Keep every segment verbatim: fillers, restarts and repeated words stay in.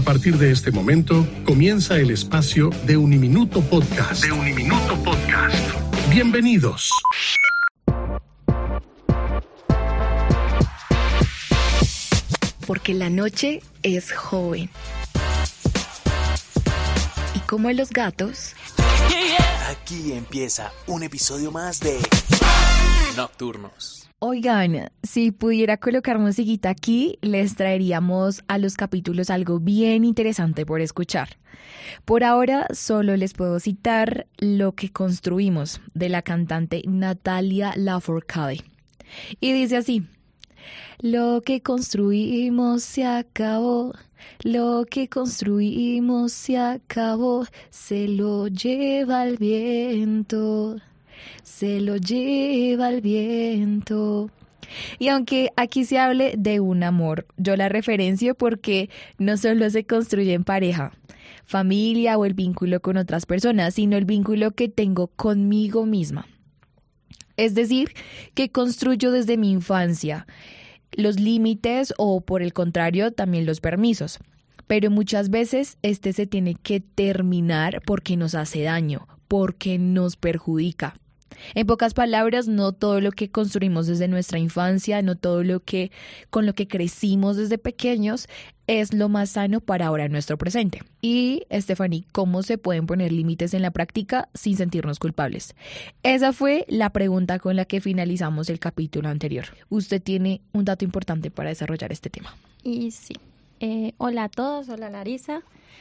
partir de este momento, comienza el espacio de Uniminuto Podcast. De Uniminuto Podcast. Bienvenidos. Porque la noche es joven. Y como los gatos... Aquí empieza un episodio más de Nocturnos. Oigan, si pudiera colocar musiquita aquí, les traeríamos a los capítulos algo bien interesante por escuchar. Por ahora solo les puedo citar Lo que construimos, de la cantante Natalia Lafourcade. Y dice así: lo que construimos se acabó, lo que construimos se acabó, se lo lleva el viento. Se lo lleva el viento. Y aunque aquí se hable de un amor, yo la referencio porque no solo se construye en pareja, familia o el vínculo con otras personas, sino el vínculo que tengo conmigo misma. Es decir, que construyo desde mi infancia los límites o, por el contrario, también los permisos. Pero muchas veces este se tiene que terminar porque nos hace daño, porque nos perjudica. En pocas palabras, no todo lo que construimos desde nuestra infancia, no todo lo que con lo que crecimos desde pequeños es lo más sano para ahora en nuestro presente. Y, Stephanie, ¿cómo se pueden poner límites en la práctica sin sentirnos culpables? Esa fue la pregunta con la que finalizamos el capítulo anterior. Usted tiene un dato importante para desarrollar este tema. Y sí. Eh, hola a todos, hola Larisa.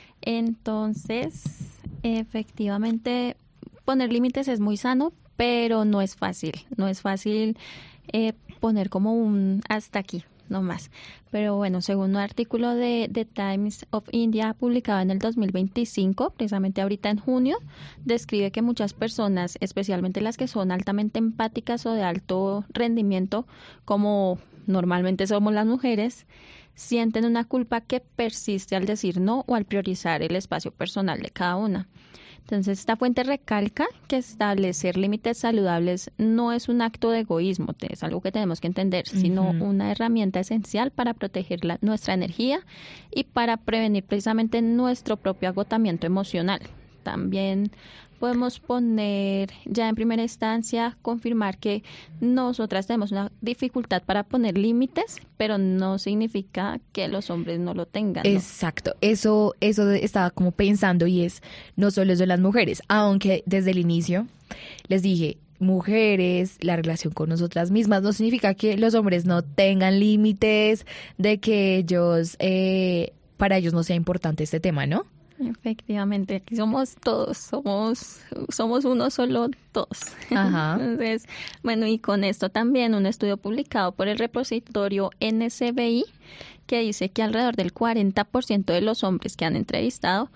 Entonces, efectivamente, poner límites es muy sano, pero no es fácil, no es fácil eh, poner como un hasta aquí, no más. Pero bueno, según un artículo de The Times of India publicado en el dos mil veinticinco, precisamente ahorita en junio, describe que muchas personas, especialmente las que son altamente empáticas o de alto rendimiento, como normalmente somos las mujeres, sienten una culpa que persiste al decir no o al priorizar el espacio personal de cada una. Entonces, esta fuente recalca que establecer límites saludables no es un acto de egoísmo, es algo que tenemos que entender, sino uh-huh. una herramienta esencial para proteger la, nuestra energía y para prevenir precisamente nuestro propio agotamiento emocional. También podemos poner ya en primera instancia, confirmar que nosotras tenemos una dificultad para poner límites, pero no significa que los hombres no lo tengan, ¿no? Exacto, eso, eso estaba como pensando y es, no solo es de las mujeres, aunque desde el inicio les dije, mujeres, la relación con nosotras mismas, no significa que los hombres no tengan límites, de que ellos, eh, para ellos no sea importante este tema, ¿no? Efectivamente, aquí somos todos, somos somos uno solo, todos. Ajá. Entonces, bueno, y con esto también un estudio publicado por el repositorio N S B I que dice que alrededor del cuarenta por ciento de los hombres que han entrevistado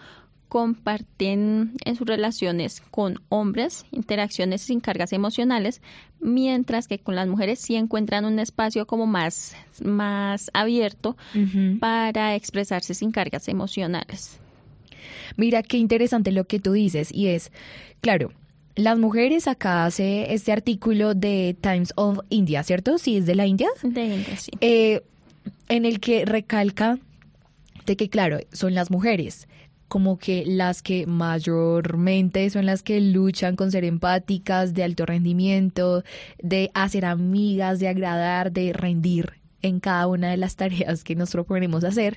comparten en sus relaciones con hombres interacciones sin cargas emocionales, mientras que con las mujeres sí encuentran un espacio como más, más abierto uh-huh. para expresarse sin cargas emocionales. Mira qué interesante lo que tú dices y es, claro, las mujeres, acá hace este artículo de Times of India, ¿cierto? ¿Sí es de la India? De India, sí. Eh, en el que recalca de que, claro, son las mujeres como que las que mayormente son las que luchan con ser empáticas, de alto rendimiento, de hacer amigas, de agradar, de rendir en cada una de las tareas que nos proponemos hacer.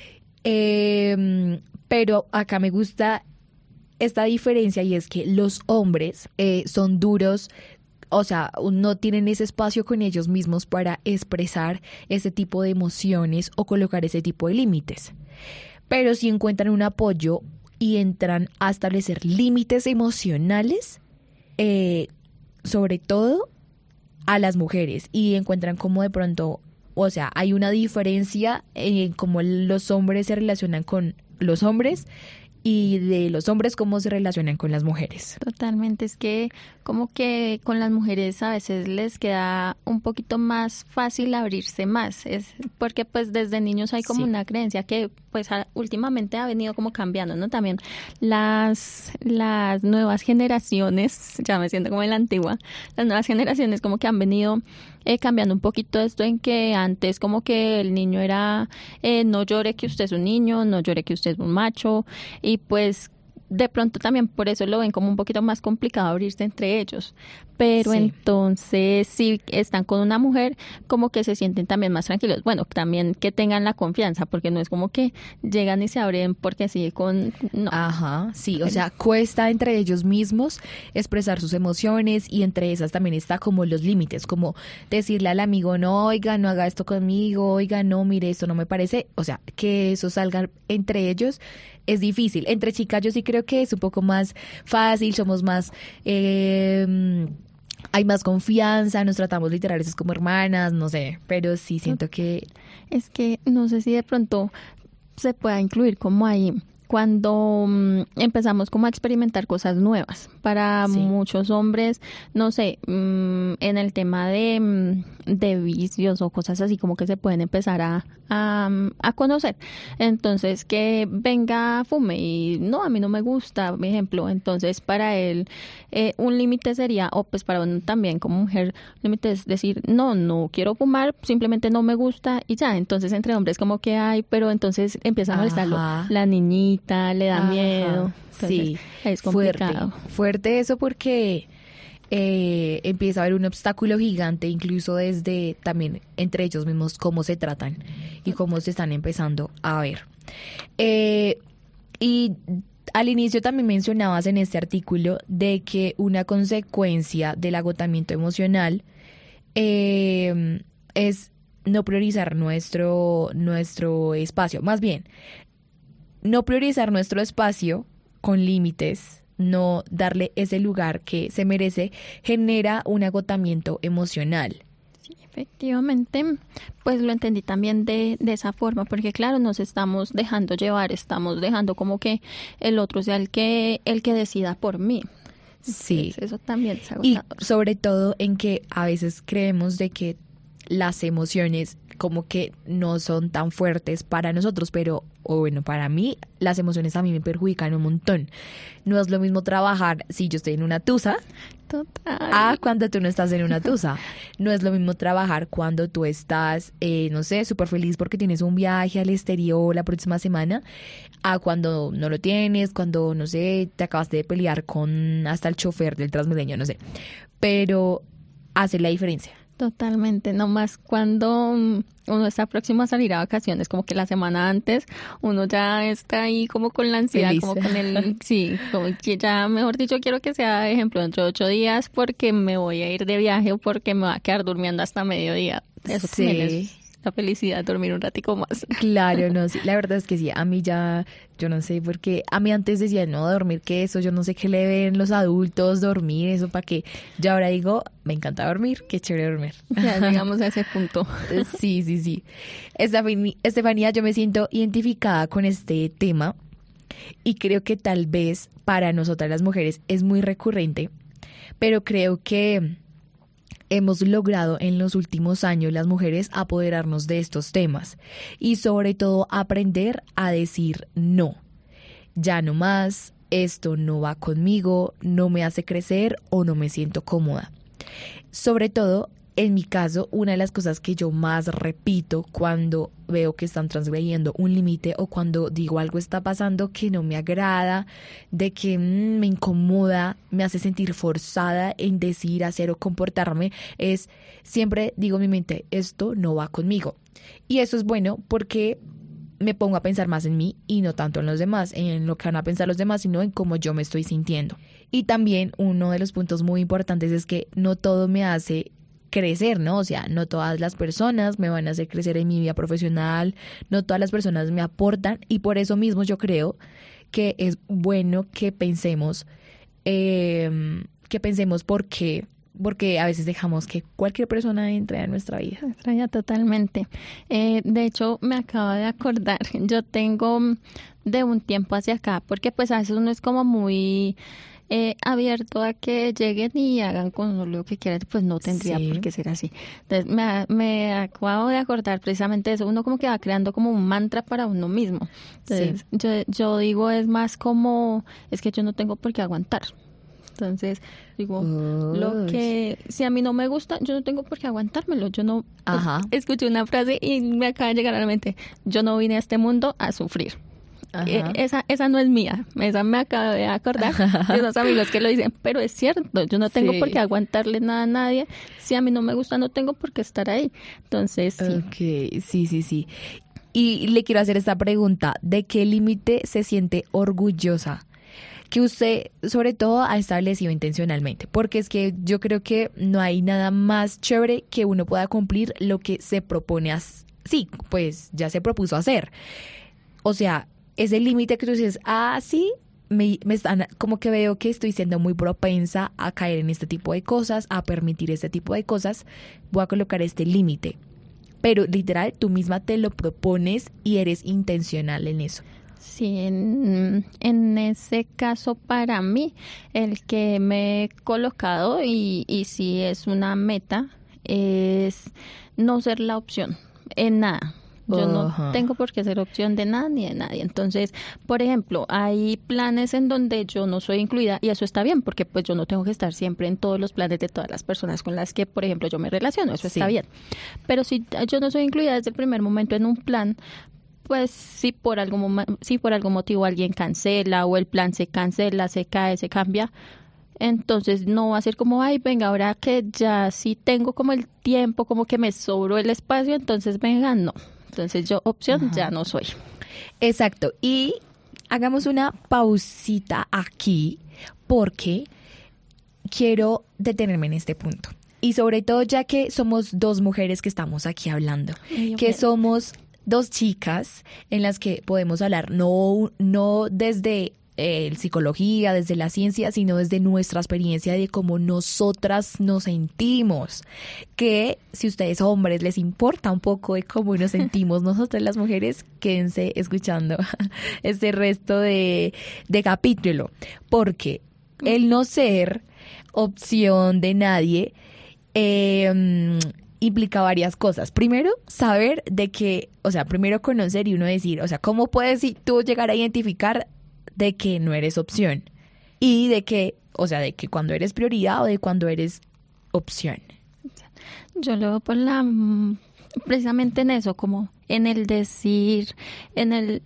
Eh, pero acá me gusta esta diferencia y es que los hombres eh, son duros, o sea, no tienen ese espacio con ellos mismos para expresar ese tipo de emociones o colocar ese tipo de límites. Pero si encuentran un apoyo y entran a establecer límites emocionales, eh, sobre todo a las mujeres, y encuentran como de pronto, o sea, hay una diferencia en cómo los hombres se relacionan con los hombres y de los hombres cómo se relacionan con las mujeres. Totalmente, es que como que con las mujeres a veces les queda un poquito más fácil abrirse más, es porque pues desde niños hay como sí. una creencia que pues a, últimamente ha venido como cambiando, ¿no? También las, las nuevas generaciones, ya me siento como en la antigua, las nuevas generaciones como que han venido eh, cambiando un poquito esto en que antes como que el niño era eh, no llore que usted es un niño, no llore que usted es un macho, y pues de pronto también por eso lo ven como un poquito más complicado abrirse entre ellos, pero sí. entonces si están con una mujer como que se sienten también más tranquilos, bueno, también que tengan la confianza, porque no es como que llegan y se abren porque así con... no. Ajá, sí, o sea, cuesta entre ellos mismos expresar sus emociones y entre esas también está como los límites, como decirle al amigo, no, oiga, no haga esto conmigo, oiga, no, mire, esto no me parece, o sea, que eso salga entre ellos es difícil. Entre chicas yo sí creo que es un poco más fácil, somos más... Eh, hay más confianza, nos tratamos literales como hermanas, no sé, pero sí siento que... Es que no sé si de pronto se pueda incluir como ahí cuando um, empezamos como a experimentar cosas nuevas. Para sí. muchos hombres, no sé, um, en el tema de, um, de vicios o cosas así como que se pueden empezar a, a, a conocer. Entonces, que venga fume y no, a mí no me gusta, por ejemplo. Entonces, para él, eh, un límite sería, o pues para uno también como mujer, un límite es decir, no, no quiero fumar, simplemente no me gusta y ya. Entonces, entre hombres como que hay, pero entonces empieza a molestarlo la niñita, le da Ajá. miedo. Entonces, sí, es complicado. Fuerte, fuerte eso porque eh, empieza a haber un obstáculo gigante, incluso desde también entre ellos mismos, cómo se tratan y cómo se están empezando a ver. Eh, y al inicio también mencionabas en este artículo de que una consecuencia del agotamiento emocional eh, es no priorizar nuestro, nuestro espacio. Más bien, no priorizar nuestro espacio con límites, no darle ese lugar que se merece, genera un agotamiento emocional. Sí, efectivamente, pues lo entendí también de, de esa forma, porque claro, nos estamos dejando llevar, estamos dejando como que el otro sea el que, el que decida por mí. Sí. Entonces, eso también es agotador. Y sobre todo en que a veces creemos de que las emociones como que no son tan fuertes para nosotros, pero, o bueno, para mí, las emociones a mí me perjudican un montón. No es lo mismo trabajar si yo estoy en una tusa Total. a cuando tú no estás en una tusa. No es lo mismo trabajar cuando tú estás, eh, no sé, súper feliz porque tienes un viaje al exterior la próxima semana, a cuando no lo tienes, cuando, no sé, te acabaste de pelear con hasta el chofer del Transmilenio, no sé. Pero hace la diferencia. Totalmente, nomás cuando uno está próximo a salir a vacaciones, como que la semana antes, uno ya está ahí como con la ansiedad, Feliz. como con el, sí, como que ya, mejor dicho, quiero que sea, ejemplo, dentro de ocho días porque me voy a ir de viaje o porque me voy a quedar durmiendo hasta mediodía. Eso Sí. también es la felicidad, dormir un ratico más. Claro, no, sí, la verdad es que sí, a mí ya, yo no sé, porque a mí antes decía, no, dormir, que eso, yo no sé qué le ven los adultos, dormir, eso para qué, yo ahora digo, me encanta dormir, qué chévere dormir. Ya llegamos a ese punto. Sí, sí, sí. Estefani- Estefanía, yo me siento identificada con este tema y creo que tal vez para nosotras las mujeres es muy recurrente, pero creo que hemos logrado en los últimos años las mujeres apoderarnos de estos temas y sobre todo aprender a decir no. Ya no más, esto no va conmigo, no me hace crecer o no me siento cómoda. Sobre todo, en mi caso, una de las cosas que yo más repito cuando veo que están transgrediendo un límite o cuando digo algo está pasando que no me agrada, de que mmm, me incomoda, me hace sentir forzada en decir, hacer o comportarme, es siempre digo en mi mente, esto no va conmigo. Y eso es bueno porque me pongo a pensar más en mí y no tanto en los demás, en lo que van a pensar los demás, sino en cómo yo me estoy sintiendo. Y también uno de los puntos muy importantes es que no todo me hace crecer, ¿no? O sea, no todas las personas me van a hacer crecer en mi vida profesional, no todas las personas me aportan y por eso mismo yo creo que es bueno que pensemos, eh, que pensemos por qué, porque a veces dejamos que cualquier persona entre a nuestra vida. Extraña totalmente. Eh, de hecho, me acabo de acordar, yo tengo de un tiempo hacia acá, porque pues a veces uno es como muy eh, abierto a que lleguen y hagan con uno lo que quieran, pues no tendría Sí. por qué ser así. Entonces me, me acabo de acordar precisamente de eso, uno como que va creando como un mantra para uno mismo. Entonces Sí. yo, yo digo es más como, es que yo no tengo por qué aguantar. Entonces digo, lo Uy. que si a mí no me gusta, yo no tengo por qué aguantármelo. Yo no Ajá. escuché una frase y me acaba de llegar a la mente. Yo no vine a este mundo a sufrir. Ajá. Eh, esa esa no es mía. Esa me acabo de acordar de esos amigos que lo dicen. Pero es cierto, yo no tengo Sí. por qué aguantarle nada a nadie. Si a mí no me gusta, no tengo por qué estar ahí. Entonces, sí. Ok, sí, sí, sí. Y le quiero hacer esta pregunta, ¿de qué límite se siente orgullosa? Que usted, sobre todo, ha establecido intencionalmente, porque es que yo creo que no hay nada más chévere que uno pueda cumplir lo que se propone hacer. Sí, pues ya se propuso hacer. O sea, ese límite que tú dices, ah, sí, me, me están, como que veo que estoy siendo muy propensa a caer en este tipo de cosas, a permitir este tipo de cosas, voy a colocar este límite. Pero literal, tú misma te lo propones y eres intencional en eso. Sí, en, en ese caso para mí, el que me he colocado y, y si es una meta, es no ser la opción en nada. Yo Ajá. no tengo por qué ser opción de nada ni de nadie. Entonces, por ejemplo, hay planes en donde yo no soy incluida y eso está bien porque pues yo no tengo que estar siempre en todos los planes de todas las personas con las que, por ejemplo, yo me relaciono. Eso Sí. está bien. Pero si yo no soy incluida desde el primer momento en un plan, pues si por algún mo- si por algún motivo alguien cancela o el plan se cancela, se cae, se cambia, entonces no va a ser como, ay, venga, ahora que ya sí tengo como el tiempo, como que me sobró el espacio, entonces venga, no. Entonces yo opción Ajá. ya no soy. Exacto. Y hagamos una pausita aquí porque quiero detenerme en este punto. Y sobre todo ya que somos dos mujeres que estamos aquí hablando, Ay, que mujer. somos dos chicas en las que podemos hablar no, no desde eh, psicología, desde la ciencia, sino desde nuestra experiencia de cómo nosotras nos sentimos. Que si ustedes hombres les importa un poco de cómo nos sentimos nosotras las mujeres, quédense escuchando este resto de, de capítulo. Porque el no ser opción de nadie eh, implica varias cosas. Primero, saber de que, o sea, primero conocer y uno decir, o sea, ¿cómo puedes tú llegar a identificar de que no eres opción? Y de que, o sea, de que cuando eres prioridad o de cuando eres opción. Yo lo veo por la mm, precisamente en eso, como en el decir, en el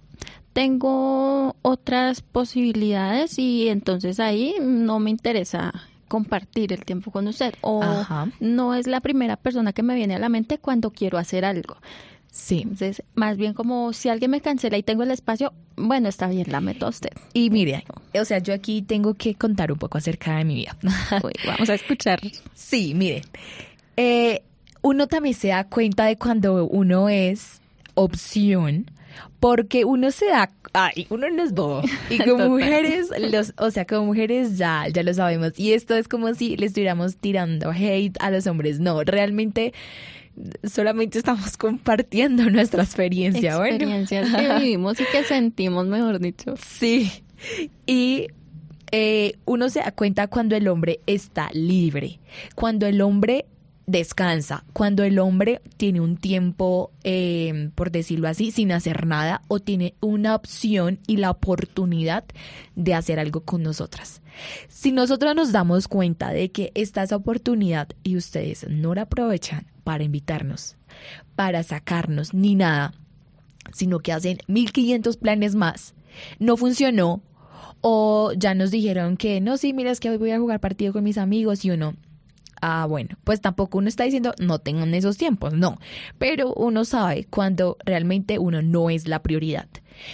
tengo otras posibilidades y entonces ahí no me interesa compartir el tiempo con usted o Ajá. no es la primera persona que me viene a la mente cuando quiero hacer algo. Sí. Entonces, más bien como si alguien me cancela y tengo el espacio, bueno, está bien, la meto a usted. Y mire, o sea, yo aquí tengo que contar un poco acerca de mi vida. Uy, vamos a escuchar. Sí, mire, eh, uno también se da cuenta de cuando uno es opción, porque uno se da, ay, uno no es bobo. Y como Total. mujeres, los, o sea, como mujeres ya, ya lo sabemos. Y esto es como si le estuviéramos tirando hate a los hombres. No, realmente solamente estamos compartiendo nuestra experiencia. Bueno. Experiencias que vivimos y que sentimos, mejor dicho. Sí, y eh, uno se da cuenta cuando el hombre está libre, cuando el hombre descansa, cuando el hombre tiene un tiempo, eh, por decirlo así, sin hacer nada o tiene una opción y la oportunidad de hacer algo con nosotras. Si nosotros nos damos cuenta de que está esa oportunidad y ustedes no la aprovechan para invitarnos, para sacarnos, ni nada, sino que hacen mil quinientos planes más, no funcionó, o ya nos dijeron que no, sí, mira, es que hoy voy a jugar partido con mis amigos y uno, ah, bueno, pues tampoco uno está diciendo no tengan esos tiempos, no, pero uno sabe cuando realmente uno no es la prioridad.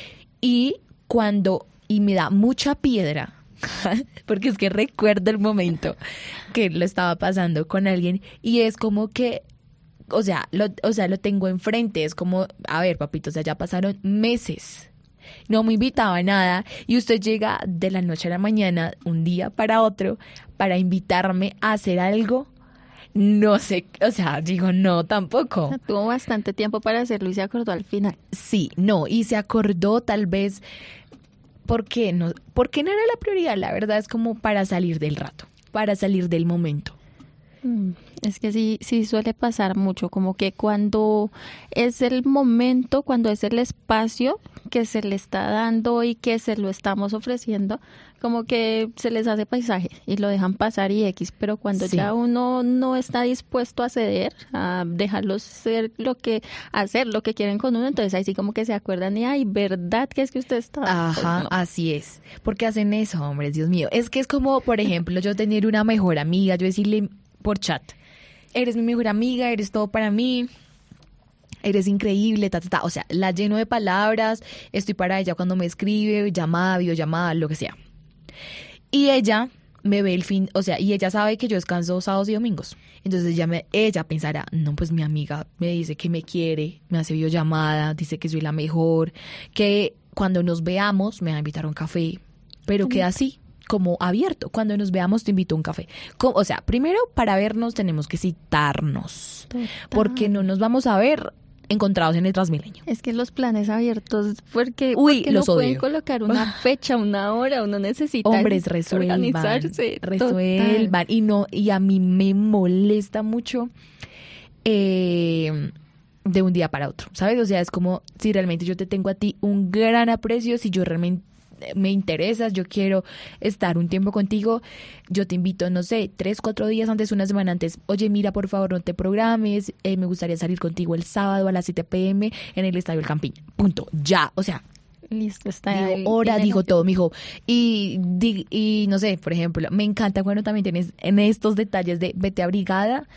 Y cuando, y me da mucha piedra, porque es que recuerdo el momento que lo estaba pasando con alguien y es como que, o sea, lo, o sea, lo tengo enfrente, es como, a ver, papito, o sea, ya pasaron meses, no me invitaba a nada y usted llega de la noche a la mañana, un día para otro, para invitarme a hacer algo. No sé, o sea, digo, no, tampoco. O sea, tuvo bastante tiempo para hacerlo y se acordó al final. Sí, no, y se acordó tal vez, ¿por qué no? Porque no era la prioridad, la verdad es como para salir del rato, para salir del momento. Mm, Es que sí, sí suele pasar mucho, como que cuando es el momento, cuando es el espacio que se le está dando y que se lo estamos ofreciendo, como que se les hace paisaje y lo dejan pasar y X, pero cuando Sí. ya uno no está dispuesto a ceder, a dejarlos ser lo que, hacer lo que quieren con uno, entonces ahí sí como que se acuerdan y ay, ¿verdad que es que usted está? Pues Ajá, no. así es. ¿Por qué hacen eso, hombres? Dios mío. Es que es como, por ejemplo, yo tener una mejor amiga, yo decirle por chat, eres mi mejor amiga, eres todo para mí, eres increíble, ta, ta, ta. O sea, la lleno de palabras, estoy para ella cuando me escribe, llamada, videollamada, lo que sea. Y ella me ve el fin, o sea, y ella sabe que yo descanso sábados y domingos. Entonces ella, me, ella pensará, no, pues mi amiga me dice que me quiere, me hace videollamada, dice que soy la mejor, que cuando nos veamos me va a invitar a un café, pero queda así, como abierto. Cuando nos veamos te invito a un café. Como, o sea, primero para vernos tenemos que citarnos, Total. porque no nos vamos a ver encontrados en el Transmilenio. Es que los planes abiertos, porque, Uy, porque los no pueden odio. colocar una fecha, una hora, uno necesita Hombres, resuelvan, organizarse. resuelvan. Y no, y a mí me molesta mucho eh, de un día para otro, ¿sabes? O sea, es como si realmente yo te tengo a ti un gran aprecio, si yo realmente me interesas, yo quiero estar un tiempo contigo, yo te invito, no sé, tres, cuatro días antes, una semana antes, oye, mira, por favor, no te programes, eh, me gustaría salir contigo el sábado a las siete pm en el Estadio El Campín, punto, ya, o sea, Listo, está digo el- hora, el- digo todo, mijo. Y, di- y no sé, por ejemplo, me encanta cuando también tienes en estos detalles de vete abrigada,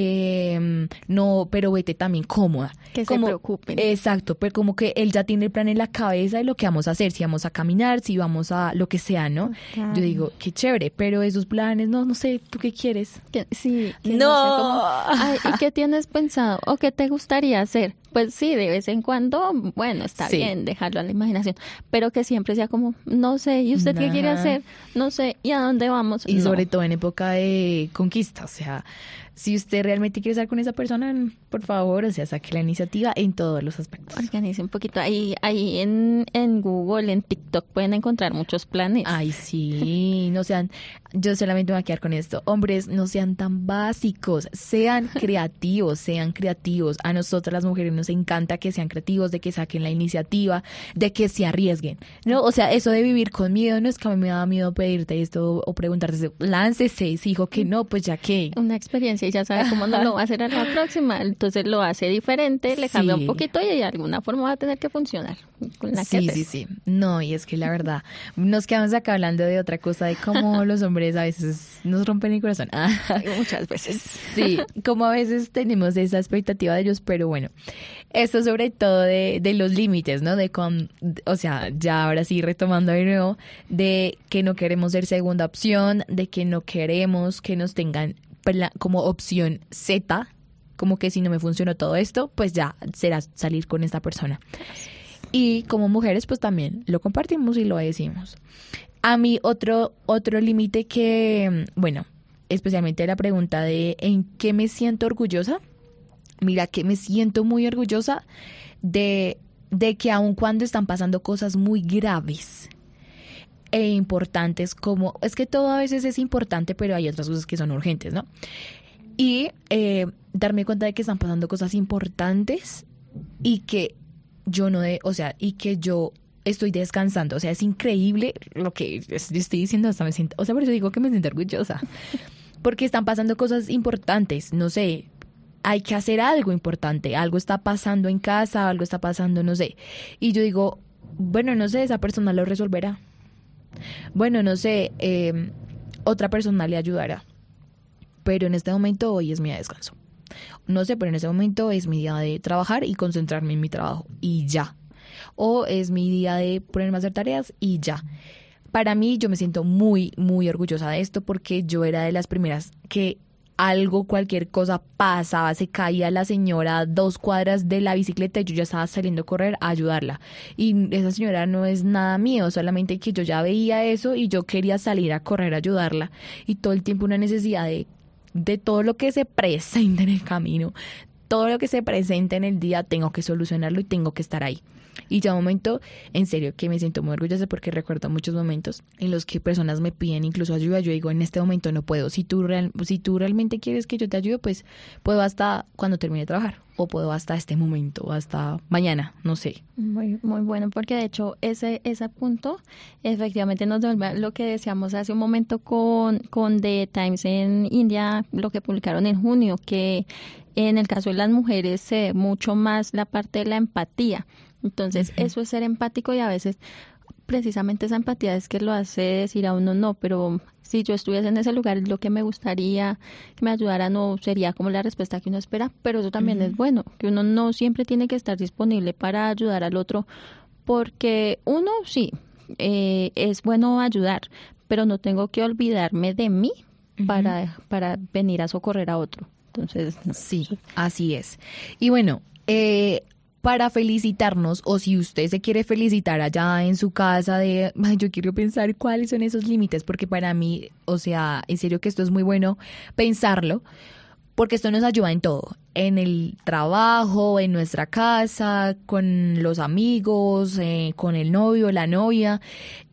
eh, no, pero vete también cómoda. Que se Como- preocupen. Exacto, pero como que él ya tiene el plan en la cabeza de lo que vamos a hacer, si vamos a caminar, si vamos a lo que sea, ¿no? Total. Yo digo, qué chévere, pero esos planes, no, no sé, ¿tú qué quieres? Que- sí, que No. sé cómo- ay, ¿y qué tienes pensado o qué te gustaría hacer? Pues sí, de vez en cuando, bueno, está Sí. bien dejarlo a la imaginación, pero que siempre sea como, no sé, ¿y usted qué quiere Ajá. hacer? No sé, ¿y a dónde vamos? Y No. sobre todo en época de conquista, o sea, si usted realmente quiere estar con esa persona, por favor, o sea, saque la iniciativa en todos los aspectos. Organice un poquito. Ahí, ahí en, en Google, en TikTok pueden encontrar muchos planes. Ay, sí, no sean, yo solamente me voy a quedar con esto. Hombres, no sean tan básicos, sean creativos, sean creativos. A nosotras las mujeres nos encanta que sean creativos, de que saquen la iniciativa, de que se arriesguen, ¿no? O sea, eso de vivir con miedo, no es que a mí me da miedo pedirte esto o preguntarte, esto. Láncese, si dijo que no, pues ya que. Una experiencia y ya sabe cómo no lo va a hacer a la próxima. Entonces lo hace diferente, le cambia Sí. un poquito y de alguna forma va a tener que funcionar. Con la que Sí, haces. sí, sí. No, y es que la verdad, nos quedamos acá hablando de otra cosa, de cómo los hombres a veces nos rompen el corazón. Muchas veces. Sí, como a veces tenemos esa expectativa de ellos, pero bueno, esto sobre todo de, de los límites, ¿no? De con, o sea, ya ahora sí retomando de nuevo, de que no queremos ser segunda opción, de que no queremos que nos tengan pla- como opción Z, como que si no me funcionó todo esto, pues ya será salir con esta persona. Y como mujeres, pues también lo compartimos y lo decimos. A mí otro, otro límite que, bueno, especialmente la pregunta de ¿en qué me siento orgullosa? Mira que me siento muy orgullosa de, de que aun cuando están pasando cosas muy graves e importantes, como es que todo a veces es importante, pero hay otras cosas que son urgentes, ¿no? Y eh, darme cuenta de que están pasando cosas importantes y que yo no de, o sea, y que yo estoy descansando, o sea, es increíble lo que estoy diciendo, hasta me siento, o sea, por eso digo que me siento orgullosa, porque están pasando cosas importantes, no sé, hay que hacer algo importante, algo está pasando en casa, algo está pasando, no sé, y yo digo, bueno, no sé, esa persona lo resolverá, bueno, no sé, eh, otra persona le ayudará, pero en este momento hoy es mi día de descanso. No sé, pero en ese momento es mi día de trabajar y concentrarme en mi trabajo y ya. O es mi día de ponerme a hacer tareas y ya. Para mí yo me siento muy, muy orgullosa de esto porque yo era de las primeras que algo, cualquier cosa pasaba, se caía la señora a dos cuadras de la bicicleta y yo ya estaba saliendo a correr a ayudarla. Y esa señora no es nada mío, solamente que yo ya veía eso y yo quería salir a correr a ayudarla. Y todo el tiempo una necesidad de de todo lo que se presenta en el camino, todo lo que se presenta en el día, tengo que solucionarlo y tengo que estar ahí. Y ya un momento, en serio, que me siento muy orgullosa porque recuerdo muchos momentos en los que personas me piden incluso ayuda. Yo digo, en este momento no puedo. Si tú, real, si tú realmente quieres que yo te ayude, pues puedo hasta cuando termine de trabajar. O puedo hasta este momento, o hasta mañana, no sé. Muy, muy bueno, porque de hecho ese, ese punto efectivamente nos devuelve a lo que decíamos hace un momento con, con The Times en India, lo que publicaron en junio, que en el caso de las mujeres se ve mucho más la parte de la empatía. Entonces, uh-huh. eso es ser empático y a veces precisamente esa empatía es que lo hace decir a uno no, pero si yo estuviese en ese lugar, lo que me gustaría que me ayudara no sería como la respuesta que uno espera, pero eso también uh-huh. es bueno, que uno no siempre tiene que estar disponible para ayudar al otro, porque uno sí, eh, es bueno ayudar, pero no tengo que olvidarme de mí uh-huh. para, para venir a socorrer a otro. Entonces, no. Sí, así es. Y bueno, eh... para felicitarnos, o si usted se quiere felicitar allá en su casa de, ay, yo quiero pensar cuáles son esos límites, porque para mí, o sea, en serio que esto es muy bueno pensarlo, porque esto nos ayuda en todo, en el trabajo, en nuestra casa, con los amigos, eh, con el novio, la novia,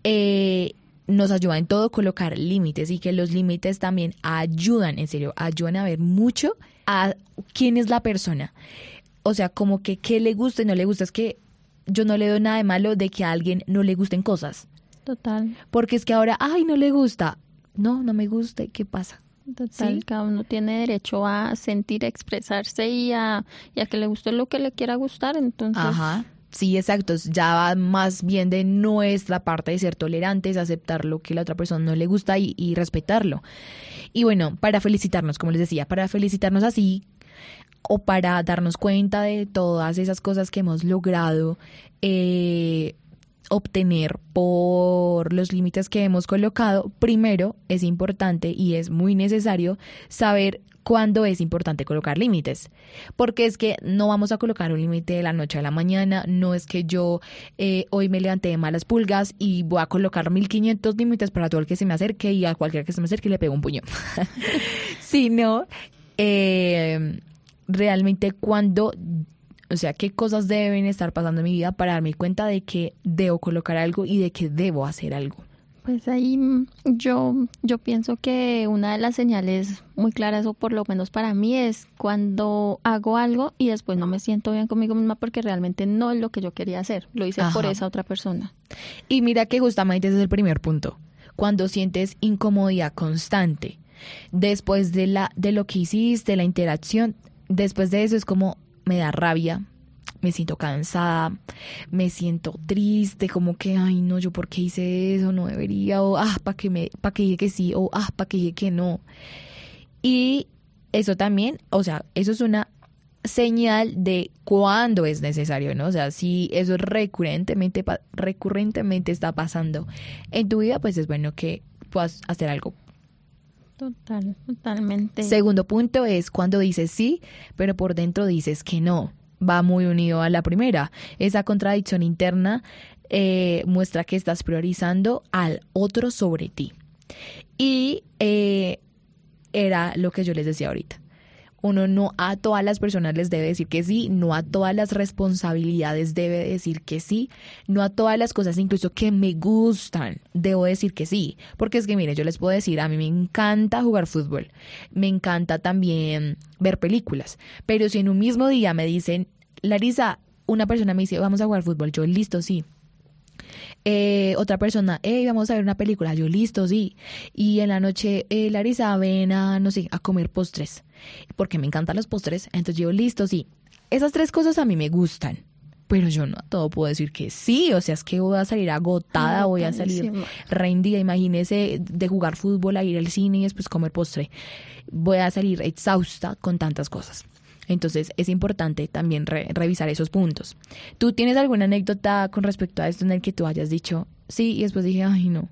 eh, nos ayuda en todo colocar límites, y que los límites también ayudan, en serio, ayudan a ver mucho a quién es la persona. O sea, como que qué le gusta y no le gusta. Es que yo no le doy nada de malo de que a alguien no le gusten cosas. Total. Porque es que ahora, ay, no le gusta. No, no me gusta. ¿Y qué pasa? Total, ¿sí? Cada uno tiene derecho a sentir, a expresarse y a, y a que le guste lo que le quiera gustar. Entonces... Ajá. Sí, exacto. Ya va más bien de nuestra parte de ser tolerantes, aceptar lo que la otra persona no le gusta y, y respetarlo. Y bueno, para felicitarnos, como les decía, para felicitarnos así, o para darnos cuenta de todas esas cosas que hemos logrado eh, obtener por los límites que hemos colocado, primero es importante y es muy necesario saber cuándo es importante colocar límites, porque es que no vamos a colocar un límite de la noche a la mañana. No es que yo eh, hoy me levanté de malas pulgas y voy a colocar mil quinientos límites para todo el que se me acerque, y a cualquiera que se me acerque le pego un puño. Sino eh, realmente cuando, o sea, qué cosas deben estar pasando en mi vida para darme cuenta de que debo colocar algo y de que debo hacer algo. Pues ahí yo, yo pienso que una de las señales muy claras, o por lo menos para mí, es cuando hago algo y después no me siento bien conmigo misma porque realmente no es lo que yo quería hacer. Lo hice Ajá. por esa otra persona. Y mira que justamente ese es el primer punto. Cuando sientes incomodidad constante, después de, la, de lo que hiciste, la interacción, después de eso es como me da rabia, me siento cansada, me siento triste, como que, ay no, yo por qué hice eso, no debería, o ah, para que me, para que dije que sí, o ah, para que dije que no. Y eso también, o sea, eso es una señal de cuándo es necesario, ¿no? O sea, si eso recurrentemente, recurrentemente está pasando en tu vida, pues es bueno que puedas hacer algo. Total, totalmente. Segundo punto es cuando dices sí, pero por dentro dices que no. Va muy unido a la primera. Esa contradicción interna eh, muestra que estás priorizando al otro sobre ti. Y eh, era lo que yo les decía ahorita. Uno no a todas las personas les debe decir que sí, no a todas las responsabilidades debe decir que sí, no a todas las cosas incluso que me gustan debo decir que sí, porque es que mire, yo les puedo decir, a mí me encanta jugar fútbol, me encanta también ver películas, pero si en un mismo día me dicen, Larisa, una persona me dice, vamos a jugar fútbol, yo listo, sí. Eh, otra persona, hey, vamos a ver una película, yo listo, sí. Y en la noche, eh, Larisa, ven a, no sé, a comer postres, porque me encantan los postres, entonces yo listo, sí. Esas tres cosas a mí me gustan, pero yo no a todo puedo decir que sí, o sea, es que voy a salir agotada, voy a salir rendida, imagínese de jugar fútbol a ir al cine y después comer postre, voy a salir exhausta con tantas cosas. Entonces es importante también re- revisar esos puntos. ¿Tú tienes alguna anécdota con respecto a esto en el que tú hayas dicho sí y después dije, ay no?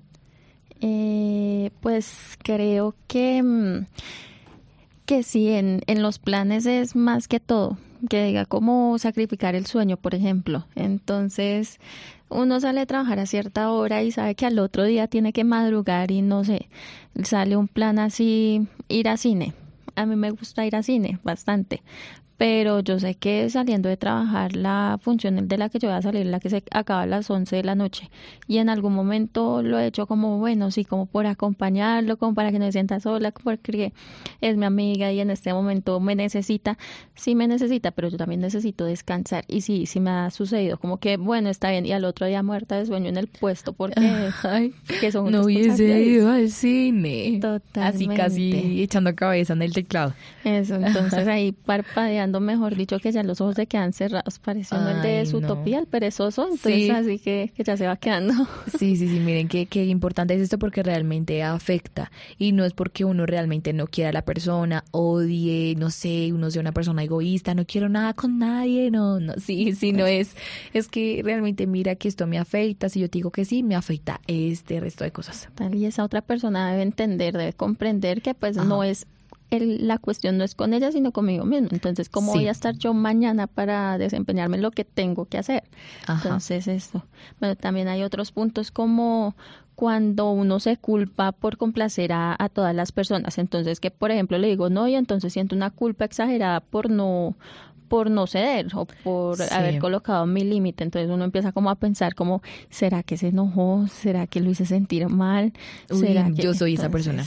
Eh, pues creo que, que sí, en, en los planes es más que todo, que diga como sacrificar el sueño, por ejemplo. Entonces uno sale a trabajar a cierta hora y sabe que al otro día tiene que madrugar y no sé, sale un plan así, ir a cine. a mí me gusta ir a cine bastante, pero yo sé que saliendo de trabajar la función de la que yo voy a salir, la que se acaba a las once de la noche, y en algún momento lo he hecho como, bueno, sí, como por acompañarlo, como para que no se sienta sola, porque es mi amiga y en este momento me necesita, sí me necesita, pero yo también necesito descansar, y sí, sí me ha sucedido, como que, bueno, está bien, y al otro día muerta de sueño en el puesto, porque Ay, que son no hubiese ido al cine. Totalmente. Así casi echando cabeza en el teclado. Eso, entonces ahí parpadeando, mejor dicho, que ya los ojos se quedan cerrados, pareció el de Ay, Zootopia, no. el perezoso, entonces Sí. así que, que ya se va quedando. Sí, sí, sí, miren qué, qué importante es esto porque realmente afecta y no es porque uno realmente no quiera a la persona, odie, no sé, uno sea una persona egoísta, no quiero nada con nadie, no, no, sí, sí, no es, es que realmente mira que esto me afecta, si yo te digo que sí, me afecta este resto de cosas. Tal, y esa otra persona debe entender, debe comprender que pues Ajá. no es, el, la cuestión no es con ella, sino conmigo mismo. Entonces, ¿cómo Sí. voy a estar yo mañana para desempeñarme en lo que tengo que hacer? Ajá. Entonces, esto. Bueno, también hay otros puntos como cuando uno se culpa por complacer a, a todas las personas. Entonces, que por ejemplo le digo no y entonces siento una culpa exagerada por no por no ceder o por Sí. haber colocado mi límite. Entonces uno empieza como a pensar como, ¿será que se enojó? ¿Será que lo hice sentir mal? Uy, ¿Será que... yo soy esa persona.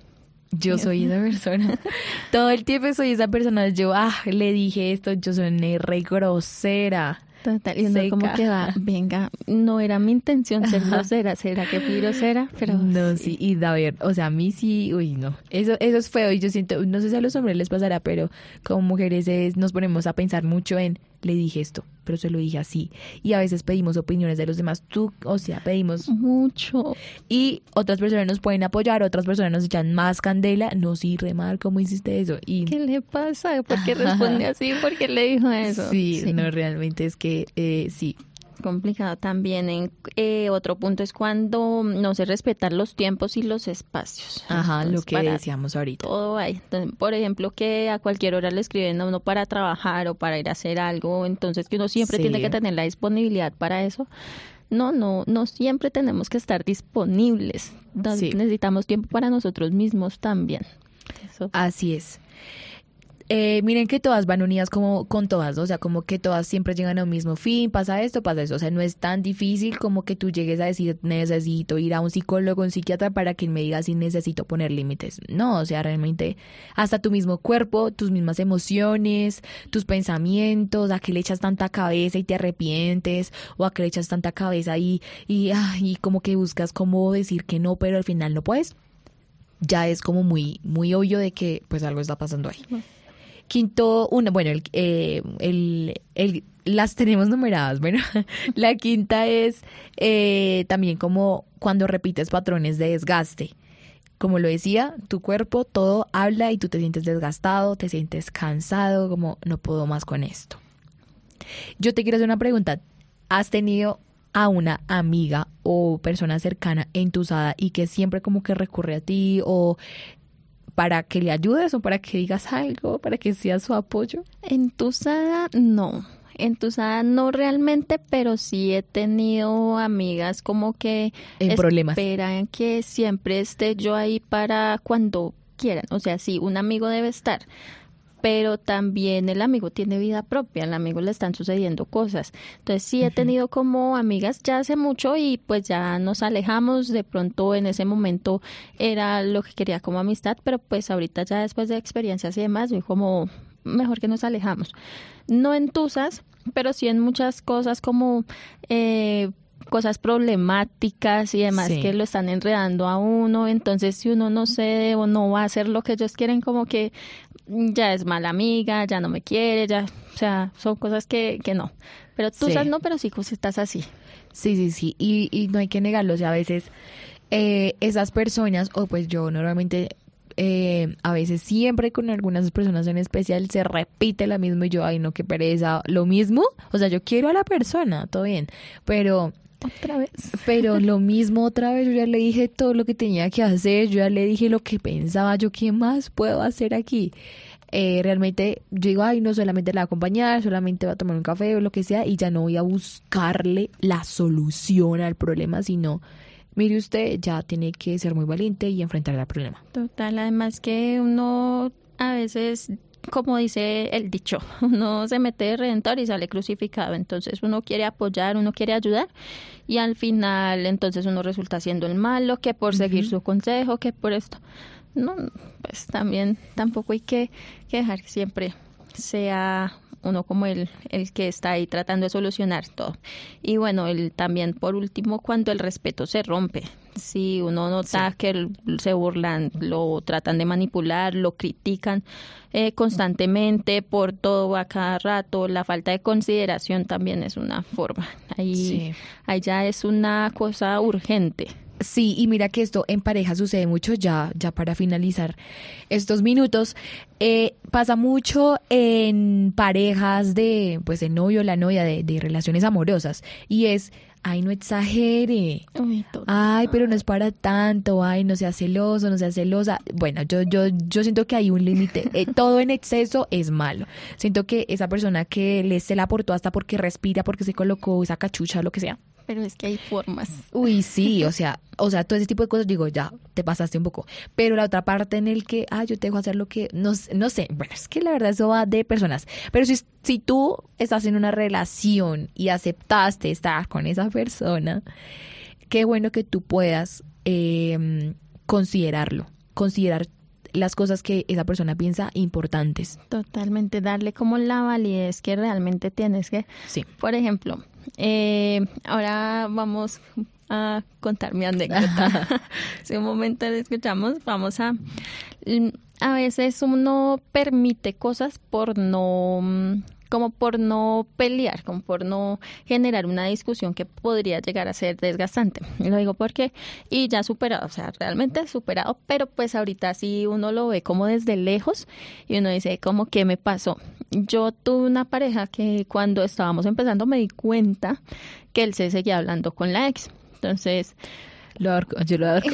Yo soy esa persona. Todo el tiempo soy esa persona. Yo, ah, le dije esto, yo soy re grosera. Total, y uno Seca. como que va, venga, no era mi intención ser grosera, ¿será que fui grosera? Pero no, sí, y a ver, o sea, a mí sí, uy, no, eso, eso es feo y yo siento, no sé si a los hombres les pasará, pero como mujeres es, nos ponemos a pensar mucho en, le dije esto, pero se lo dije así, y a veces pedimos opiniones de los demás, tú, o sea, pedimos, mucho. y otras personas nos pueden apoyar, otras personas nos echan más candela, no, sí, re mal, ¿cómo hiciste eso? Y ¿Qué le pasa? ¿Por qué responde así? ¿Por qué le dijo eso? sí, no, realmente es que, eh, sí. Complicado también. En, eh, otro punto es cuando no se respetan los tiempos y los espacios. Ajá, Entonces, lo que para decíamos ahorita. todo hay. Entonces, por ejemplo, que a cualquier hora le escriben a uno para trabajar o para ir a hacer algo, entonces que uno siempre Sí. tiene que tener la disponibilidad para eso. No, no, no siempre tenemos que estar disponibles. Entonces, Sí. necesitamos tiempo para nosotros mismos también. Eso. Así es. Eh, miren que todas van unidas como con todas, ¿no? O sea, como que todas siempre llegan a un mismo fin, pasa esto, pasa eso, o sea, no es tan difícil como que tú llegues a decir necesito ir a un psicólogo, un psiquiatra para que me diga si necesito poner límites, no, o sea, realmente hasta tu mismo cuerpo, tus mismas emociones, tus pensamientos, a qué le echas tanta cabeza y te arrepientes, o a qué le echas tanta cabeza y, y, ay, y como que buscas cómo decir que no, pero al final no puedes, ya es como muy, muy obvio de que pues algo está pasando ahí. Quinto, una, bueno, el, eh, el, el, las tenemos numeradas, bueno, la quinta es eh, también como cuando repites patrones de desgaste. Como lo decía, tu cuerpo todo habla y tú te sientes desgastado, te sientes cansado, como no puedo más con esto. Yo te quiero hacer una pregunta. ¿Has tenido a una amiga o persona cercana entusada y que siempre como que recurre a ti o para que le ayudes o para que digas algo, para que seas su apoyo? Entusada, no. Entusada no realmente, pero sí he tenido amigas como que En problemas. esperan que siempre esté yo ahí para cuando quieran. O sea, sí, un amigo debe estar, pero también el amigo tiene vida propia, al amigo le están sucediendo cosas. Entonces sí he tenido como amigas ya hace mucho y pues ya nos alejamos, de pronto en ese momento era lo que quería como amistad, pero pues ahorita ya después de experiencias y demás, yo como mejor que nos alejamos. No en tusas, pero sí en muchas cosas como... Eh, cosas problemáticas y demás Sí. que lo están enredando a uno, entonces si uno no cede o no va a hacer lo que ellos quieren, como que ya es mala amiga, ya no me quiere, ya, o sea, son cosas que, que no, pero tú Sí. sabes no, pero sí cositas así. Sí, sí, sí, y, y no hay que negarlo, o sea, a veces eh, esas personas, o pues yo normalmente, eh, a veces siempre con algunas personas en especial se repite la misma y yo, ay no, qué pereza, lo mismo, o sea, yo quiero a la persona, todo bien, pero... Otra vez. Pero lo mismo otra vez, yo ya le dije todo lo que tenía que hacer, yo ya le dije lo que pensaba, yo qué más puedo hacer aquí. Eh, realmente yo digo, ay, no solamente la voy a acompañar, solamente va a tomar un café o lo que sea y ya no voy a buscarle la solución al problema, sino, mire usted, ya tiene que ser muy valiente y enfrentar el problema. Total, además que uno a veces, como dice el dicho, uno se mete de redentor y sale crucificado. Entonces uno quiere apoyar, uno quiere ayudar y al final entonces uno resulta siendo el malo, que por uh-huh. seguir su consejo, que por esto. No, pues también tampoco hay que, que dejar que siempre sea uno como el, el que está ahí tratando de solucionar todo. Y bueno, el, también por último, cuando el respeto se rompe, si uno nota sí. que el, se burlan, lo tratan de manipular, lo critican eh, constantemente por todo a cada rato, la falta de consideración también es una forma. Ahí, sí. ahí ya es una cosa urgente. Sí, y mira que esto en pareja sucede mucho, ya, ya para finalizar estos minutos, eh, pasa mucho en parejas de, pues el novio o la novia de, de relaciones amorosas, y es, ay, no exagere, Uy, ay, pero no es para tanto, ay, no sea celoso, no sea celosa. Bueno, yo, yo, yo siento que hay un límite, eh, todo en exceso es malo. Siento que esa persona que le se la aportó hasta porque respira, porque se colocó esa cachucha, lo que sea. Pero es que hay formas. Uy, sí, o sea, o sea, todo ese tipo de cosas, digo, ya, te pasaste un poco. Pero la otra parte en el que, ah, yo te dejo hacer lo que, no, no sé, bueno, es que la verdad eso va de personas. Pero si, si tú estás en una relación y aceptaste estar con esa persona, qué bueno que tú puedas eh, considerarlo, considerar las cosas que esa persona piensa importantes. Totalmente, darle como la validez que realmente tienes que, sí. Por ejemplo, eh, ahora vamos a contar mi anécdota. Si un momento le escuchamos, vamos a, a veces uno permite cosas por no, como por no pelear, como por no generar una discusión que podría llegar a ser desgastante. Lo digo porque, y ya superado, o sea, realmente superado, pero pues ahorita sí uno lo ve como desde lejos y uno dice, como, ¿qué me pasó? Yo tuve una pareja que cuando estábamos empezando me di cuenta que él se seguía hablando con la ex. Entonces, lo ahorco, yo lo ahorco.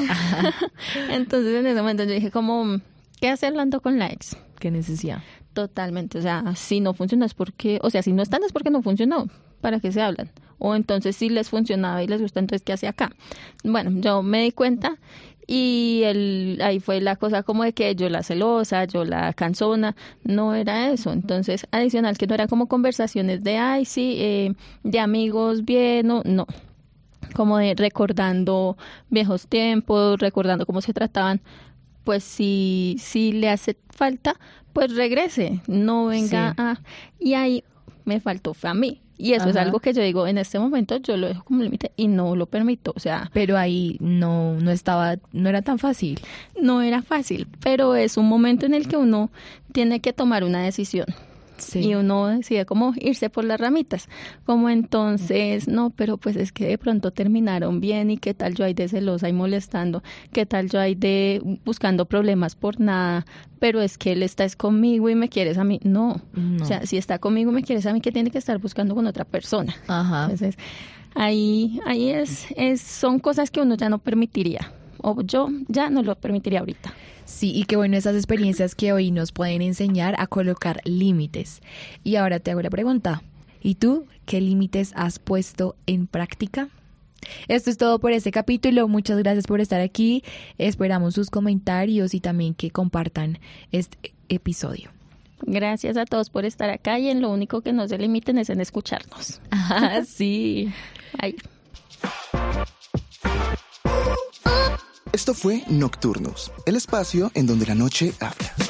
Entonces en ese momento yo dije como, ¿qué hace hablando con la ex? ¿Qué necesidad? Totalmente, o sea, si no funciona es porque, o sea, si no están es porque no funcionó, ¿para qué se hablan? O entonces si les funcionaba y les gusta, entonces ¿qué hace acá? Bueno, yo me di cuenta y el, ahí fue la cosa como de que yo la celosa, yo la cansona, no era eso. Entonces, adicional que no eran como conversaciones de, ay, sí, eh, de amigos bien, no, no, como de recordando viejos tiempos, recordando cómo se trataban. Pues si, si le hace falta, pues regrese, no venga sí. a... Y ahí me faltó fue a mí. Y eso Ajá. es algo que yo digo, en este momento yo lo dejo como límite y no lo permito, o sea... Pero ahí no, no estaba, no era tan fácil. No era fácil, pero es un momento en el que uno tiene que tomar una decisión. Sí. Y uno decide como irse por las ramitas, como entonces, no, pero pues es que de pronto terminaron bien y qué tal yo ahí de celosa y molestando, qué tal yo ahí de buscando problemas por nada, pero es que él está es conmigo y me quieres a mí, no, no. O sea, si está conmigo y me quieres a mí, ¿qué tiene que estar buscando con otra persona? Ajá. Entonces, ahí, ahí es, es, son cosas que uno ya no permitiría, o yo ya no lo permitiría ahorita. Sí, y qué bueno esas experiencias que hoy nos pueden enseñar a colocar límites. Y ahora te hago la pregunta, ¿y tú qué límites has puesto en práctica? Esto es todo por este capítulo. Muchas gracias por estar aquí. Esperamos sus comentarios y también que compartan este episodio. Gracias a todos por estar acá y en lo único que no se limiten es en escucharnos. Ah, sí. Ay. Esto fue Nocturnos, el espacio en donde la noche habla.